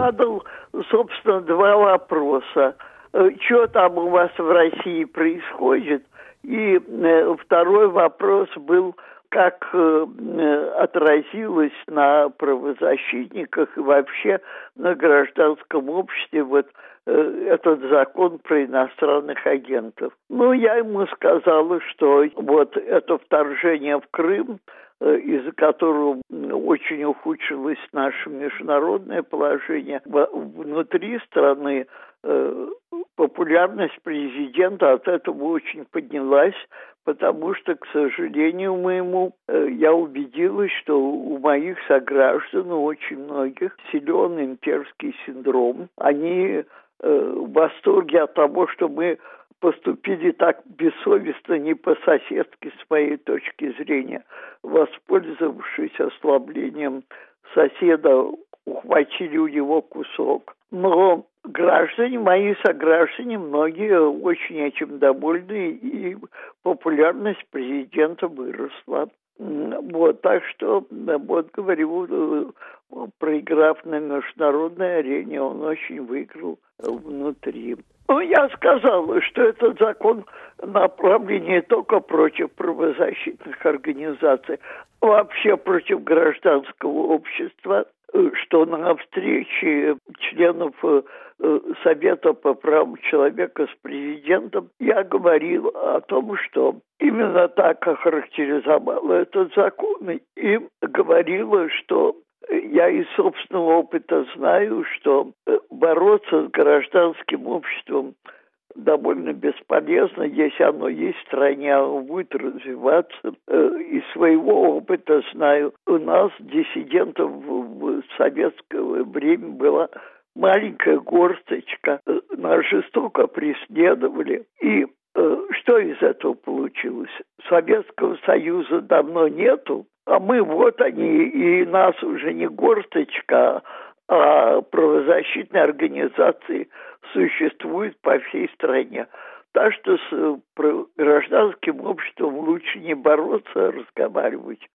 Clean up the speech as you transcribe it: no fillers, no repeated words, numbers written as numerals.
задал, собственно, два вопроса. Что там у вас в России происходит? И второй вопрос был, как отразилось на правозащитниках и вообще на гражданском обществе этот закон про иностранных агентов. Ну, я ему сказала, что вот это вторжение в Крым, из-за которого очень ухудшилось наше международное положение внутри страны, популярность президента от этого очень поднялась, потому что, к сожалению моему, я убедилась, что у моих сограждан, у очень многих, силен имперский синдром. Они в восторге от того, что мы поступили так бессовестно, не по-соседски, с моей точки зрения, воспользовавшись ослаблением соседа, ухватили у него кусок. Но мои сограждане, многие очень этим довольны, и популярность президента выросла. Вот, так что, вот говорю, проиграв на международной арене, он очень выиграл внутри. Ну, я сказала, что этот закон направлен не только против правозащитных организаций, а вообще против гражданского общества, что на встрече членов Совета по правам человека с президентом я говорил о том, что именно так охарактеризовала этот закон, и говорила, что я из собственного опыта знаю, что бороться с гражданским обществом довольно бесполезно, если оно есть в стране, оно будет развиваться. Из своего опыта знаю, у нас диссидентов в советское время была маленькая горсточка, нас жестоко преследовали. И что из этого получилось? Советского Союза давно нету, а мы вот они, и нас уже не горсточка, а правозащитные организации существуют по всей стране. Так что с гражданским обществом лучше не бороться, а разговаривать.